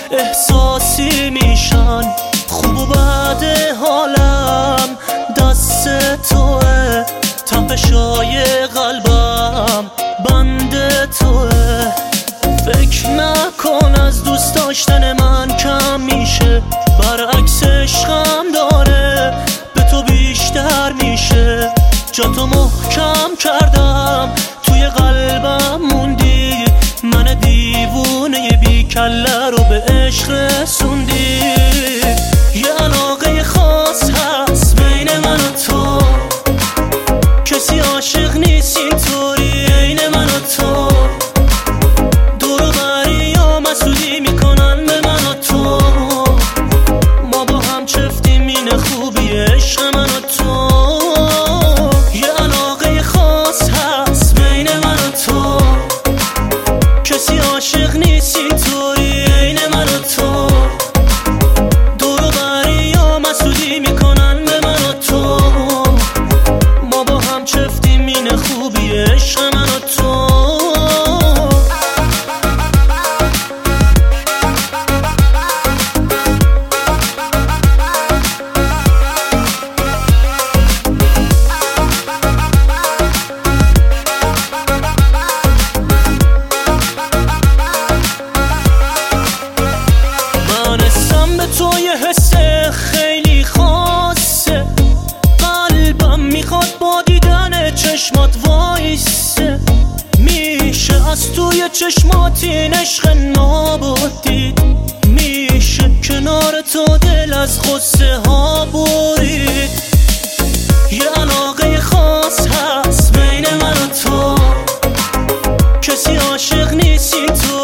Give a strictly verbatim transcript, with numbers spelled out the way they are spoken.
احساسی میشن. خوب و بد حالم دست توه، تپشای قلبم بند توه. فکر نکن از دوست داشتن من کم میشه، برعکس عشقم داره به تو بیشتر میشه. جا تو محکم کردم توی قلبم موندی، من دیوونه بی کله رو به عشق رسوندی. یه علاقه خاص هست بین من و تو، کسی عاشق نیست اینطوری عین من و تو. دور و بریا مسئولی میکنن به من و تو، ما با هم چفتیم این خوبی عشق من و تو. یه علاقه خاص هست بین من و تو، کسی عاشق نیست اینطوری عین من و تو. دور و بریا مسئولی میکنن به من و تو، ما با هم چفتیم این خوبی عشق من و تو. تو یه حس خیلی خاصه، قلبم میخواد با دیدن چشمات وایسه. میشه از توی چشمات این عشق نابودی، میشه کنار تو دل از غصه ها برید. یه علاقه خاص هست بین من و تو، کسی عاشق نیست این تو.